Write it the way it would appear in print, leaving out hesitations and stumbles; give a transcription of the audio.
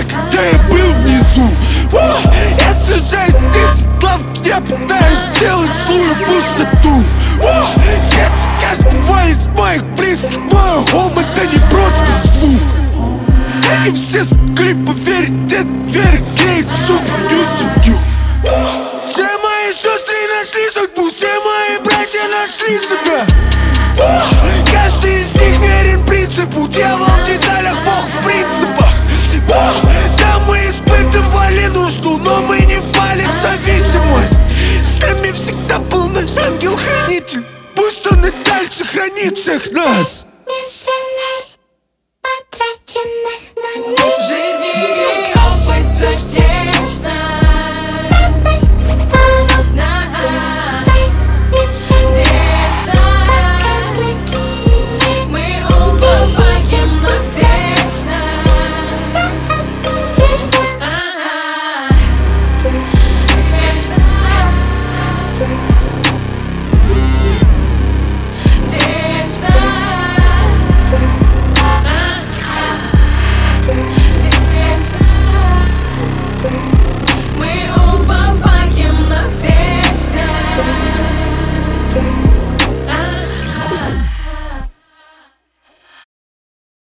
когда я был внизу. Я сажаюсь 10 лав, я пытаюсь сделать злую пустоту. Сердце каждого из моих близких, мой ум — это не просто звук. Они все смогли поверить, это вера клеит судью. Все мои сестры нашли судьбу, все мои братья нашли себя. Каждый из них верен принципу, дьявол в деталях, Бог в принципах. Да, мы испытывали нужду, но мы не впали в зависимость. С нами всегда был наш ангел-хранитель, пусть он и дальше хранит всех нас.